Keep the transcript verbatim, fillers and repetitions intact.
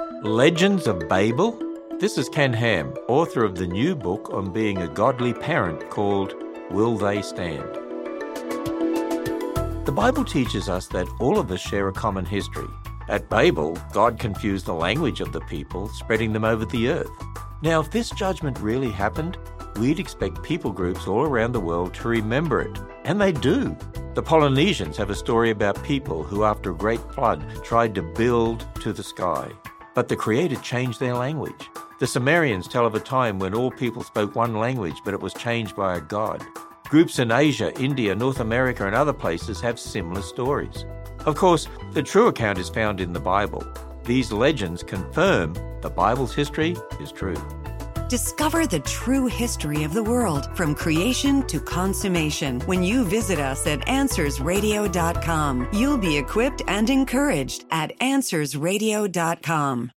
Legends of Babel? This is Ken Ham, author of the new book on being a godly parent called Will They Stand? The Bible teaches us that all of us share a common history. At Babel, God confused the language of the people, spreading them over the earth. Now, if this judgment really happened, we'd expect people groups all around the world to remember it. And they do. The Polynesians have a story about people who, after a great flood, tried to build to the sky. But the Creator changed their language. The Sumerians tell of a time when all people spoke one language, but it was changed by a god. Groups in Asia, India, North America, and other places have similar stories. Of course, the true account is found in the Bible. These legends confirm the Bible's history is true. Discover the true history of the world from creation to consummation. When you visit us at answers radio dot com, you'll be equipped and encouraged at answers radio dot com.